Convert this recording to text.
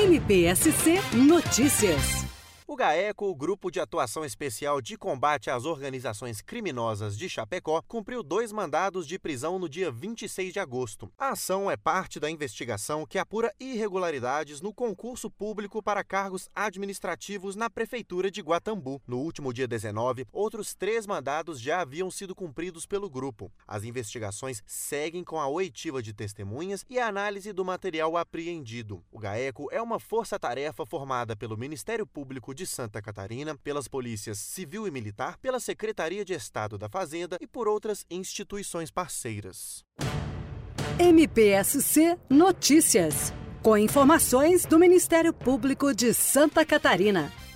MPSC Notícias. O GAECO, o Grupo de Atuação Especial de Combate às Organizações Criminosas de Chapecó, cumpriu 2 mandados de prisão no dia 26 de agosto. A ação é parte da investigação que apura irregularidades no concurso público para cargos administrativos na Prefeitura de Guatambu. No último dia 19, outros 3 mandados já haviam sido cumpridos pelo grupo. As investigações seguem com a oitiva de testemunhas e a análise do material apreendido. O GAECO é uma força-tarefa formada pelo Ministério Público de Santa Catarina, pelas polícias civil e militar, pela Secretaria de Estado da Fazenda e por outras instituições parceiras. MPSC Notícias, com informações do Ministério Público de Santa Catarina.